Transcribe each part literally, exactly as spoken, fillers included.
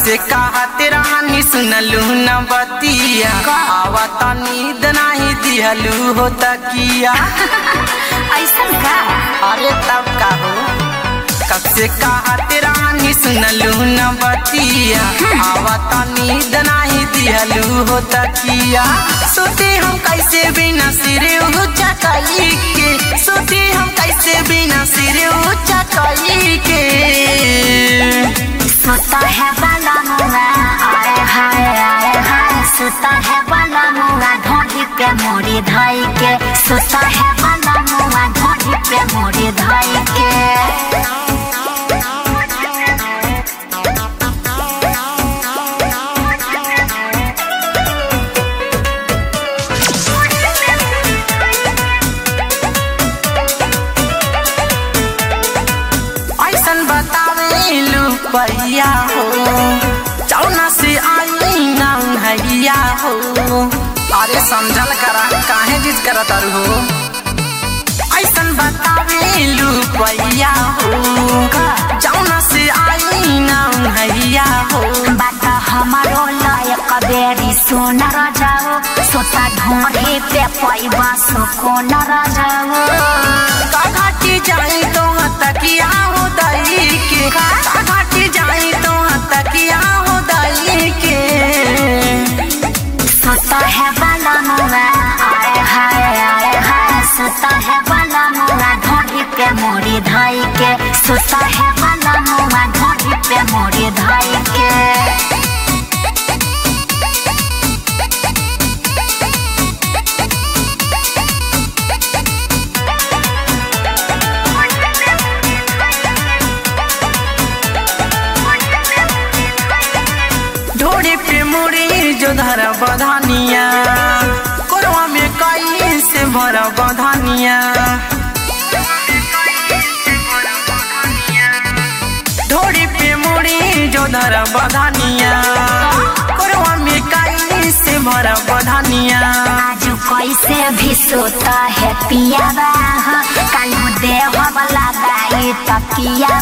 से कहा तेरा हानि सुनलू न बतिया आवता नींद नहीं दिहलू हो तकिया ऐसा का अरे तब का हो कब से कहा तेरा हानि सुनलू न बतिया आवता नींद नहीं दिहलू हो तकिया सोते हम कैसे बिना सिरे ऊंचा कई के सोते हम कैसे बिना सिरे ऊंचा कई के सुता है बाला मुआ आए हाय आए हाय सुता है बाला मुआ ढोली पे मोरी धाई के सुता है बाला मुआ ढोली पे मोरी धाई के पैया हो चौना से आई नैया हो अरे समझल करा काहे जिद करा तारू हो ऐसन बतावेलू पैया हो चौना से आई नैया हो बात हमारो लायक बेरी सोना रजाओ सोता ढोरे पे पैबा सुकोन रजाओ का घाटी जाई तो तकिया हो दई के का घाटी जाई तो तकिया हो दई के सोता है बाला मुआ आए हाय आए हाय सोता है बाला मुआ ढोली पे मोरी धाई के सोता है बाला मुआ ढोली पे मोरी धाई के जो धरा बधानिया कोरवा में कई से भरा बधानिया ढोड़ी पे मुड़ी जो धरा बधानिया कोरवा में कई से भरा बधानिया आज कैसे भी सोता है पिया कल देह वाला गाई तकिया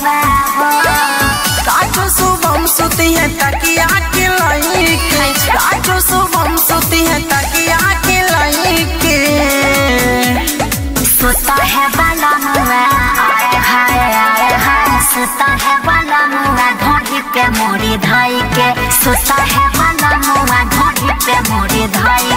काजो सुबह सुती है तकिया के लाई के काजो सुबह सुती है तकिया के लाई के सोता है बाला मुआ आए हाय आए हाय सोता है बाला मुआ ढोली पे मोरी धाई के सोता है बाला मुआ ढोली पे मोरी धाई